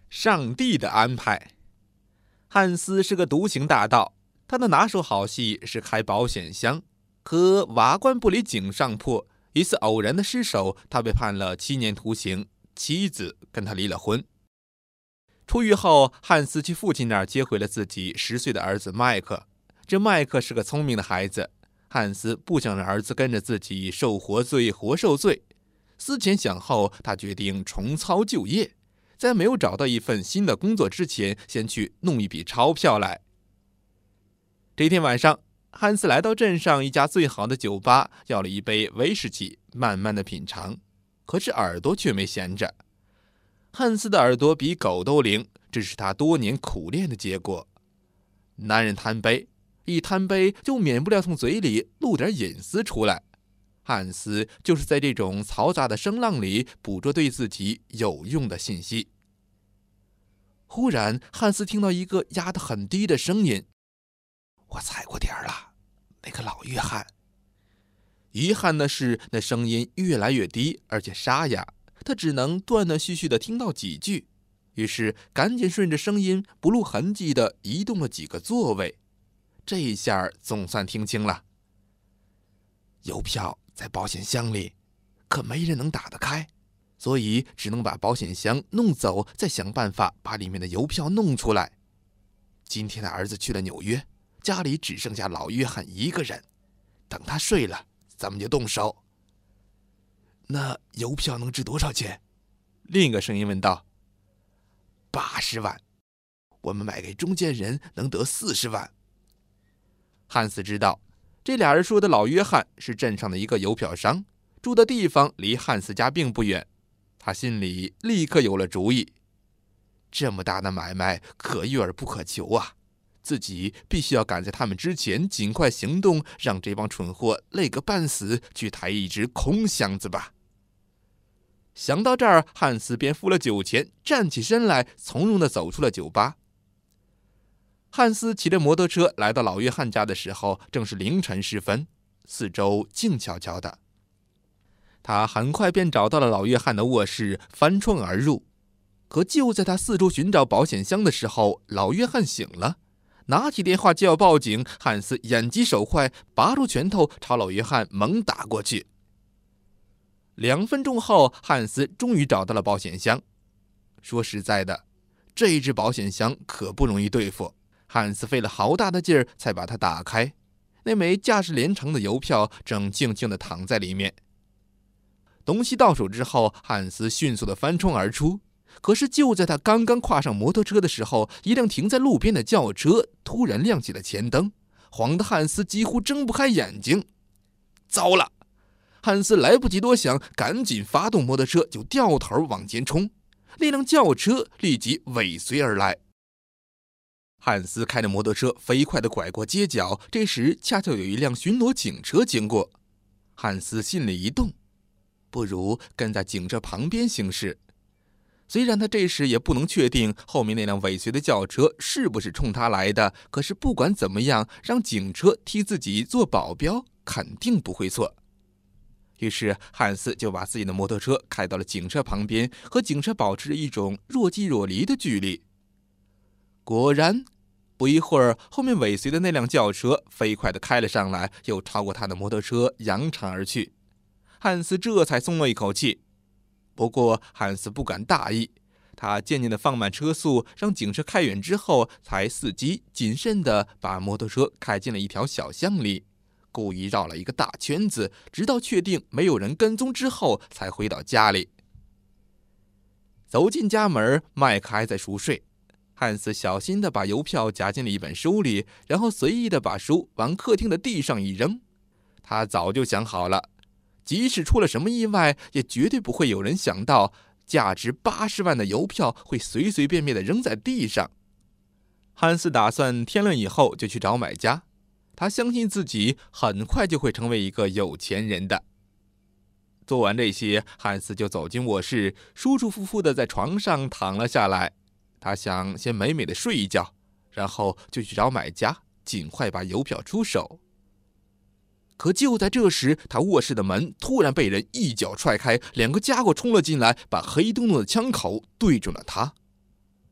上帝的安排。汉斯是个独行大盗，他的拿手好戏是开保险箱。可瓦官部里井上铺一次偶然的失手，他被判了7年徒刑，妻子跟他离了婚。出狱后，汉斯去父亲那儿接回了自己10岁的儿子麦克。这麦克是个聪明的孩子，汉斯不想让儿子跟着自己受活罪活受罪。思前想后，他决定重操旧业，在没有找到一份新的工作之前，先去弄一笔钞票来。这天晚上，汉斯来到镇上一家最好的酒吧，要了一杯威士忌，慢慢的品尝。可是耳朵却没闲着。汉斯的耳朵比狗都灵，这是他多年苦练的结果。男人贪杯，一贪杯就免不了从嘴里露点隐私出来。汉斯就是在这种嘈杂的声浪里捕捉对自己有用的信息。忽然，汉斯听到一个压得很低的声音：“我踩过点儿了，那个老约翰。”遗憾的是，那声音越来越低，而且沙哑，他只能断断续续地听到几句。于是赶紧顺着声音不露痕迹地移动了几个座位。这一下总算听清了。邮票在保险箱里，可没人能打得开，所以只能把保险箱弄走，再想办法把里面的邮票弄出来。今天的儿子去了纽约，家里只剩下老约翰一个人，等他睡了，咱们就动手。那邮票能值多少钱？另一个声音问道。80万，我们卖给中间人能得40万。汉斯知道，这俩人说的老约翰是镇上的一个邮票商，住的地方离汉斯家并不远。他心里立刻有了主意，这么大的买卖可遇而不可求啊，自己必须要赶在他们之前尽快行动，让这帮蠢货累个半死，去抬一只空箱子吧。想到这儿，汉斯便付了酒钱，站起身来，从容地走出了酒吧。汉斯骑着摩托车来到老约翰家的时候，正是凌晨时分，四周静悄悄的。他很快便找到了老约翰的卧室，翻窗而入。可就在他四处寻找保险箱的时候，老约翰醒了，拿起电话就要报警。汉斯眼疾手快，拔出拳头朝老约翰猛打过去。2分钟后，汉斯终于找到了保险箱。说实在的，这一只保险箱可不容易对付。汉斯费了好大的劲儿才把它打开，那枚价值连城的邮票正静静地躺在里面。东西到手之后，汉斯迅速地翻窗而出。可是就在他刚刚跨上摩托车的时候，一辆停在路边的轿车突然亮起了前灯，晃得汉斯几乎睁不开眼睛。糟了！汉斯来不及多想，赶紧发动摩托车就掉头往前冲。那辆轿车立即尾随而来。汉斯开着摩托车飞快地拐过街角，这时恰巧有一辆巡逻警车经过。汉斯心里一动，不如跟在警车旁边行事。虽然他这时也不能确定后面那辆尾随的轿车是不是冲他来的，可是不管怎么样，让警车替自己做保镖肯定不会错。于是汉斯就把自己的摩托车开到了警车旁边，和警车保持着一种若即若离的距离。果然，不一会儿，后面尾随的那辆轿车飞快地开了上来，又超过他的摩托车扬长而去。汉斯这才松了一口气。不过汉斯不敢大意，他渐渐地放慢车速，让警车开远之后，才伺机谨慎地把摩托车开进了一条小巷里，故意绕了一个大圈子，直到确定没有人跟踪之后，才回到家里。走进家门，麦克还在熟睡。汉斯小心地把邮票夹进了一本书里，然后随意地把书往客厅的地上一扔。他早就想好了，即使出了什么意外，也绝对不会有人想到价值80万的邮票会随随便便地扔在地上。汉斯打算天亮以后就去找买家，他相信自己很快就会成为一个有钱人的。做完这些，汉斯就走进卧室，舒舒服服地在床上躺了下来。他想先美美地睡一觉，然后就去找买家，尽快把邮票出手。可就在这时，他卧室的门突然被人一脚踹开，2个家伙冲了进来，把黑洞洞的枪口对准了他。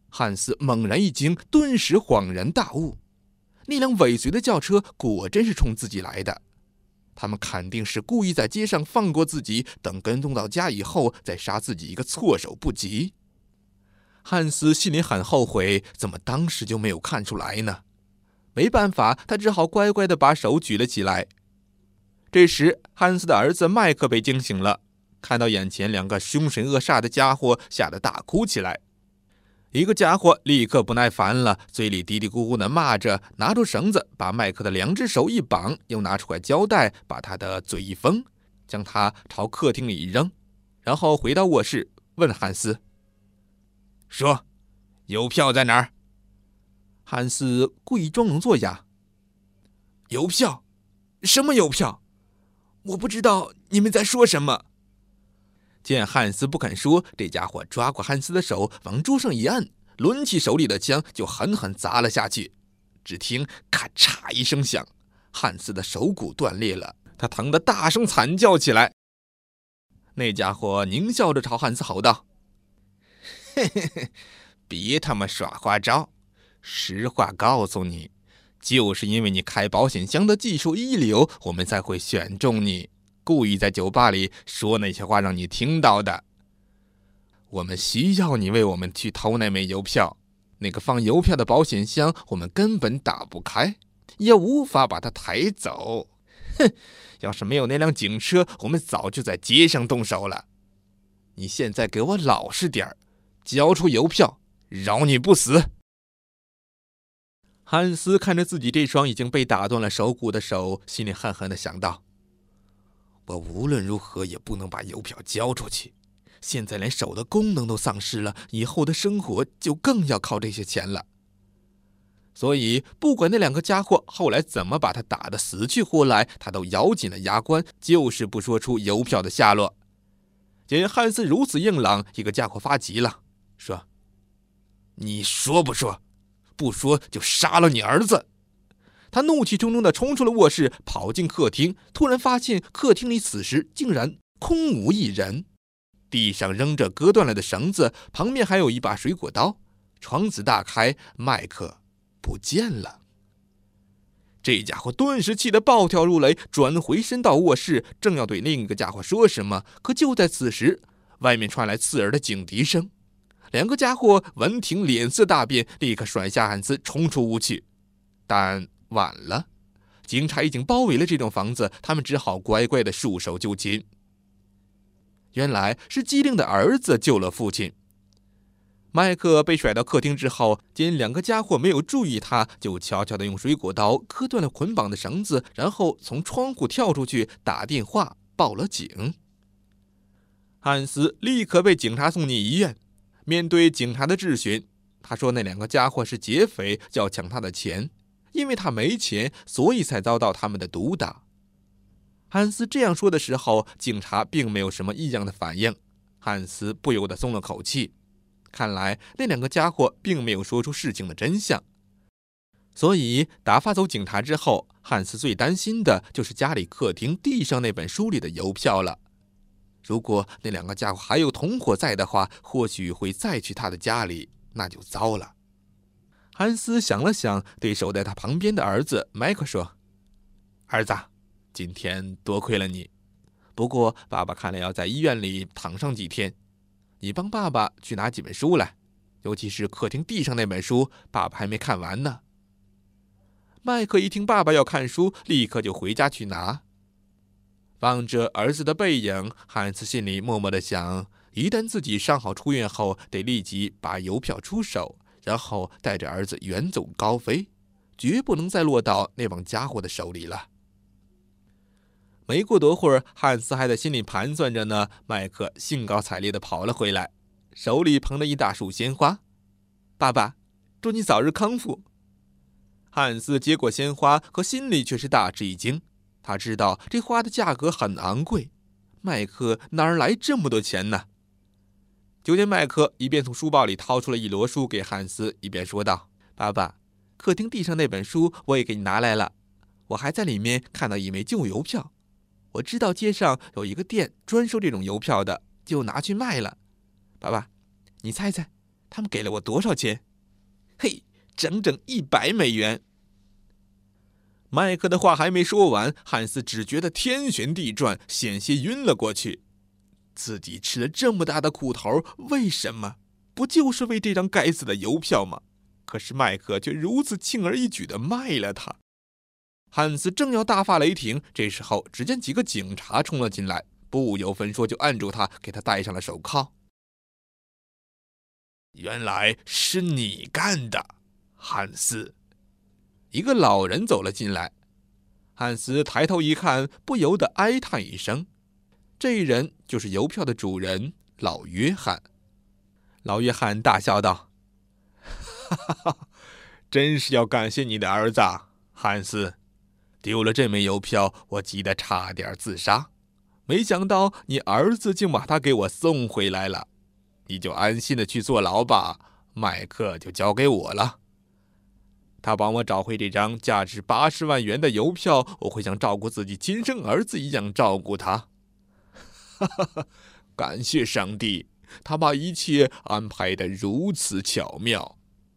汉斯猛然一惊，顿时恍然大悟，那辆尾随的轿车果真是冲自己来的，他们肯定是故意在街上放过自己，等跟踪到家以后再杀自己一个措手不及。汉斯心里很后悔，怎么当时就没有看出来呢？没办法，他只好乖乖地把手举了起来。这时，汉斯的儿子麦克被惊醒了，看到眼前两个凶神恶煞的家伙，吓得大哭起来。一个家伙立刻不耐烦了，嘴里嘀嘀咕咕地骂着，拿出绳子把麦克的两只手一绑，又拿出块胶带把他的嘴一封，将他朝客厅里一扔，然后回到卧室问汉斯：“说，邮票在哪儿？”汉斯故意装聋作哑：“邮票？什么邮票？我不知道你们在说什么。”见汉斯不肯说，这家伙抓过汉斯的手，往桌上一按，抡起手里的枪就狠狠砸了下去。只听咔嚓一声响，汉斯的手骨断裂了，他疼得大声惨叫起来。那家伙狞笑着朝汉斯吼道：“嘿嘿嘿，别他妈耍花招！实话告诉你，就是因为你开保险箱的技术一流，我们才会选中你，故意在酒吧里说那些话让你听到的。我们需要你为我们去偷那枚邮票，那个放邮票的保险箱我们根本打不开，也无法把它抬走。哼，要是没有那辆警车，我们早就在街上动手了。你现在给我老实点儿，交出邮票，饶你不死。”汉斯看着自己这双已经被打断了手骨的手，心里恨恨地想到：我无论如何也不能把邮票交出去，现在连手的功能都丧失了，以后的生活就更要靠这些钱了。所以不管那两个家伙后来怎么把他打得死去活来，他都咬紧了牙关，就是不说出邮票的下落。见汉斯如此硬朗，一个家伙发急了，说：“你说不说？不说就杀了你儿子！”他怒气冲冲地冲出了卧室，跑进客厅，突然发现客厅里此时竟然空无一人，地上扔着割断了的绳子，旁边还有一把水果刀，窗子大开，麦克不见了。这家伙顿时气得暴跳如雷，转回身到卧室，正要对另一个家伙说什么，可就在此时，外面传来刺耳的警笛声。两个家伙闻听，脸色大变，立刻甩下汉斯冲出屋去。但晚了，警察已经包围了这栋房子，他们只好乖乖地束手就擒。原来是机灵的儿子救了父亲。麦克被甩到客厅之后，见两个家伙没有注意他，就悄悄地用水果刀割断了捆绑的绳子，然后从窗户跳出去，打电话报了警。汉斯立刻被警察送进医院。面对警察的质询，他说那两个家伙是劫匪，要抢他的钱，因为他没钱，所以才遭到他们的毒打。汉斯这样说的时候，警察并没有什么异样的反应，汉斯不由得松了口气。看来那两个家伙并没有说出事情的真相。所以打发走警察之后，汉斯最担心的就是家里客厅地上那本书里的邮票了。如果那两个家伙还有同伙在的话，或许会再去他的家里，那就糟了。汉斯想了想，对守在他旁边的儿子麦克说：“儿子，今天多亏了你，不过爸爸看来要在医院里躺上几天，你帮爸爸去拿几本书来，尤其是客厅地上那本书，爸爸还没看完呢。”麦克一听爸爸要看书，立刻就回家去拿。望着儿子的背影，汉斯心里默默地想，一旦自己伤好出院后，得立即把邮票出手，然后带着儿子远走高飞，绝不能再落到那帮家伙的手里了。没过多会儿，汉斯还在心里盘算着呢，麦克兴高采烈地跑了回来，手里捧着一大束鲜花。“爸爸，祝你早日康复。”汉斯接过鲜花，可心里却是大吃一惊。他知道这花的价格很昂贵，麦克哪儿来这么多钱呢？就见麦克一边从书包里掏出了一摞书给汉斯，一边说道：“爸爸，客厅地上那本书我也给你拿来了，我还在里面看到一枚旧邮票，我知道街上有一个店专收这种邮票的，就拿去卖了。爸爸，你猜猜， 他们给了我多少钱？嘿，整整$100。麦克的话还没说完，汉斯只觉得天旋地转，险些晕了过去。自己吃了这么大的苦头，为什么？不就是为这张该死的邮票吗？可是麦克却如此轻而易举地卖了它。汉斯正要大发雷霆，这时候只见几个警察冲了进来，不由分说就按住他，给他戴上了手铐。原来是你干的，汉斯。一个老人走了进来，汉斯抬头一看，不由得哀叹一声。这人就是邮票的主人老约翰。老约翰大笑道：哈哈哈，真是要感谢你的儿子汉斯，丢了这枚邮票，我急得差点自杀，没想到你儿子竟把它给我送回来了。你就安心的去坐牢吧，麦克就交给我了。他帮我找回这张价值80万元的邮票，我会像照顾自己亲生儿子一样照顾他。哈哈哈，感谢上帝，他把一切安排得如此巧妙。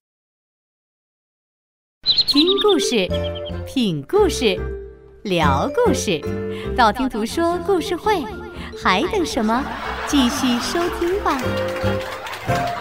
听故事，品故事，聊故事，道听途说故事会，还等什么？继续收听吧。